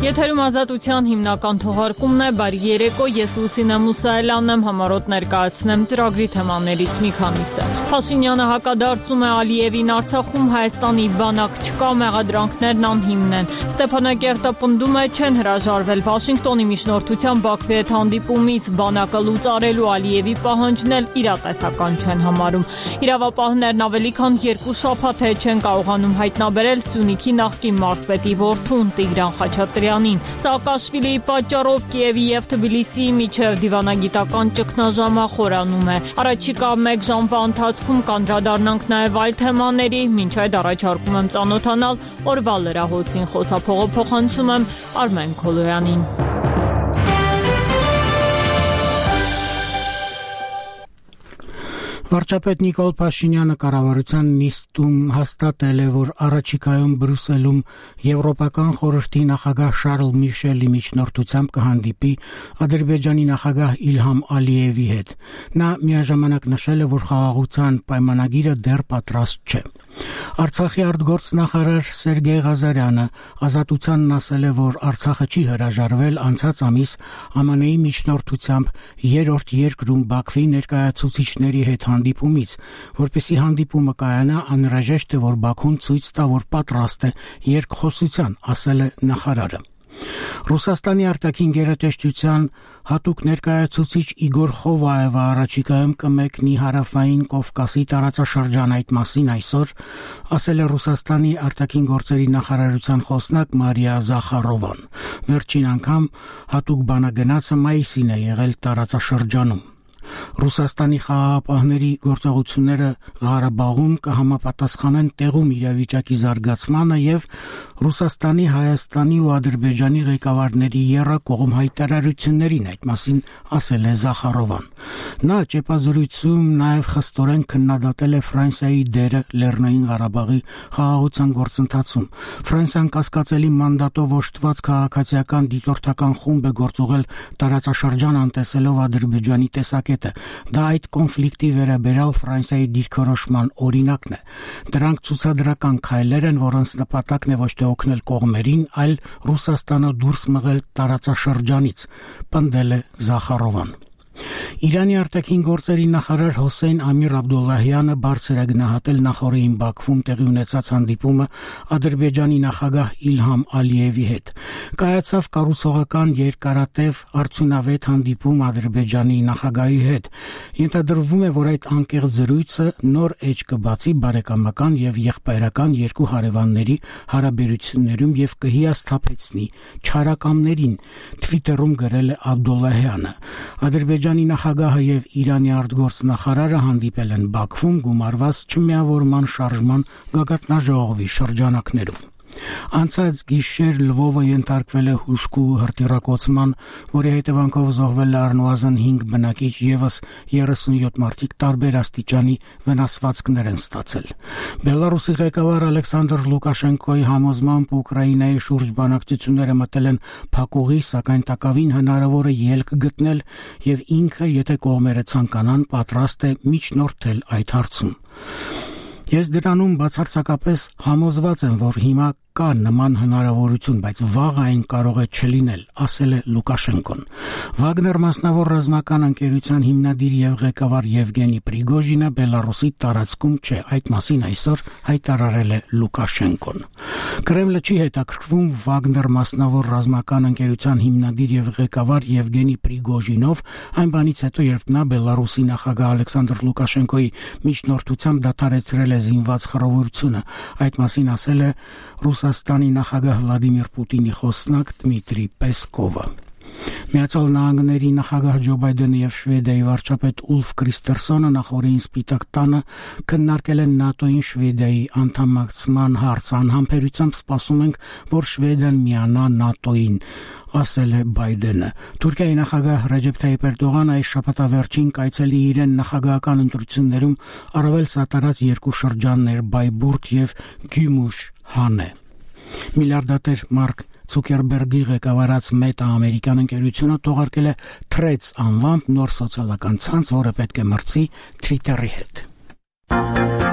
Եթերում ազատության հիմնական թողարկումն է, բարի երեկո, ես Լուսինե Մուսայելյանն եմ, համառոտ ներկայացնեմ ծրագրի թեմաներից մի քանիսը։ Փաշինյանը հակադարձում է Ալիևին, Արցախում Հայաստանի բանակ չկա, մեղադրանքներն անհիմն են։ Ստեփանակերտը պնդում է, չեն հրաժարվել Վաշինգտոնի միջնորդությամբ Բաքվի հետ հանդիպումից, բանակը լուծարելու Ալիևի պահանջն էլ իրատեսական չեն համարում։ Իրավապահներն ավելի քան 2 շաբաթ է չեն կարողանում հայտնաբերել Սյունիքի նախկին մարզպետի որդուն Տիգրան Խաչատրյանին։ Սաակաշվիլիի պատճառով Կիևի և Թբիլիսիի միջև դիվանագիտական ճգնաժամը խորանում է։ Առաջիկա 1 ժամվա ընթացքում կանդրադառնանք նաև այլ թեմաների, մինչ այդ առաջարկում եմ ծանոթանալ օրվա լրահոսին, խոսափողը փոխանցում եմ Արմեն Քոլոյանին։ Վարչապետ Նիկոլ Փաշինյանը կառավարության նիստում հաստատել է, որ առաջիկայում Բրյուսելում Եվրոպական խորհրդի նախագահ Շարլ Միշելի միջնորդությամբ կհանդիպի Ադրբեջանի նախագահ Իլհամ Ալիևի հետ։ Նա միաժամանակ նշել է, որ խաղաղության պայմանագիրը դեռ պատրաստ չէ։ Արցախի արտգործնախարար Սերգեյ Ղազարյանը ազատությանն ասել է, որ Արցախը չի հրաժարվել անցած ամիս ԱՄՆ-ի միջնորդությամբ 3-րդ երկրում Բաքվի ներկայացուցիչների հետ հանդիպումից, որպեսզի հանդիպումը կայանա, անհրաժեշտ է, որ Բաքուն ցույց տա, որ պատրաստ է երկխոսության, ասել է նախարարը։ Ռուսաստանի արտաքին գերատեսչության հատուկ ներկայացուցիչ Իգոր Խովայևը առաջիկայում կմեկնի հարավային Կովկասի տարածաշրջան, այդ մասին այսօր ասել է Ռուսաստանի արտաքին գործերի նախարարության խոսնակ Մարիա Զախարովան։ Վերջին անգամ հատուկ բանագնացը մայիսին է եղել տարածաշրջանում։ Ռուսաստանի խաղաղապահների գործողությունները Ղարաբաղում կհամապատասխանեն տեղում իրավիճակի զարգացմանը եւ Ռուսաստանի, Հայաստանի ու Ադրբեջանի ղեկավարների եռակողմ հայտարարություններին, այդ մասին ասել է Զախարովան։ Նա ճեպազրույցում նաեւ խստորեն քննադատել է Ֆրանսիայի դերը Լեռնային Ղարաբաղի խաղաղության գործընթացում։ Ֆրանսիան կասկածելի մանդատով օժտված քաղաքացիական դիտորդական խումբ է գործողել տարածաշրջան անտեսելով Ադրբեջանի տեսակետը։ Դա այդ կոնֆլիկտի վերաբերյալ Ֆրանսիայի դիրքորոշման օրինակն է։ Դրանք ցուցադրական քայլեր են, որոնց նպատակն է ոչ թե օգնել կողմերին, այլ Ռուսաստանը դուրս մղել տարածաշրջանից, պնդել է Զախարովան։ Իրանի արտաքին գործերի նախարար Հոսեյն Ամիր Աբդուլլահյանը բարձր է գնահատել նախորդին Բաքվում տեղի ունեցած հանդիպումը Ադրբեջանի նախագահ Իլհամ Ալիևի հետ։ Կայացավ կառուցողական երկարատև արդյունավետ հանդիպում Ադրբեջանի նախագահի հետ։ Ենթադրվում է, որ այդ անկեղծ զրույցը նոր էջ կբացի բարեկամական եւ եղբայրական երկու հարևանների հարաբերություններում եւ կհիասթափեցնի չարակամներին, Twitter-ում գրել է Աբդուլլահյանը։ Ադրբեջանի նախագահը եւ Իրանի արտգործնախարարը հանդիպել են Բաքվում գումարված չմիավորման շարժման գագաթնաժողովի շրջանակներում։ Անցած գիշեր Լվովը ենթարկվել է հուժկու հրթիռակոծման, որի հետևանքով զոհվել է առնվազն 5 բնակիչ, եւս 37 մարդիկ տարբեր աստիճանի վնասվածքներ են ստացել։ Բելարուսի ղեկավար Ալեքսանդր Լուկաշենկոյի համոզմամբ Ուկրաինայի շուրջ բանակցությունները մտել են փակուղի, սակայն տակավին հնարավոր է ելք գտնել եւ ինքը, եթե կողմերը ցանկանան, պատրաստ է միջնորդել այդ հարցում։ Ես դրանում բացարձակապես համոզված եմ, որ հիմա կա նման հնարավորություն, բայց վաղ այն կարող է չլինել, ասել է Լուկաշենկոն։ Վագներ մասնավոր ռազմական ընկերության հիմնադիր եւ ղեկավար Եվգենի Պրիգոժինը Բելարուսի տարածքում չէ, այդ մասին այսօր հայտարարել է Լուկաշենկոն։ Կրեմլը չի հետաքրքրվում Վագներ մասնավոր ռազմական ընկերության հիմնադիր եւ ղեկավար Եվգենի Պրիգոժինով, այն բանից հետո, երբ նա Բելարուսի նախագահ Ալեքսանդր Լուկաշենկոյի միջնորդությամբ դադարեցրել է զինված խռովությունը, այդ մասին ասել է Ռուսաստանի նախագահ Վլադիմիր Պուտինի խոսնակ Դմիտրի Պեսկովը։ Միացյալ Նահանգների նախագահ Ջո Բայդենը եւ Շվեդիայի վարչապետ Ուլֆ Կրիստերսոնը նախորդին Սպիտակ տանը քննարկել են ՆԱՏՕ-ին Շվեդիայի անդամակցման հարցը։ Անհամբերությամբ սպասում ենք, որ Շվեդիան միանա ՆԱՏՕ-ին, ասել է Բայդենը։ Թուրքիայի նախագահ Ռեջեփ Թայիփ Էրդողանը այս շաբաթավերջին կայցելի իրեն նախագահական ընտրություններում առավել սատարած երկու շրջաններ Բայբուրդ եւ Գյումուշ Հանե։ Միլիարդատեր Մարկ Ցուկերբերգի ղեկավարած Մետա ամերիկյան ընկերությունը թողարկել է Threads անվամբ նոր սոցիալական ցանց, որը պետք է մրցի Twitter-ի հետ։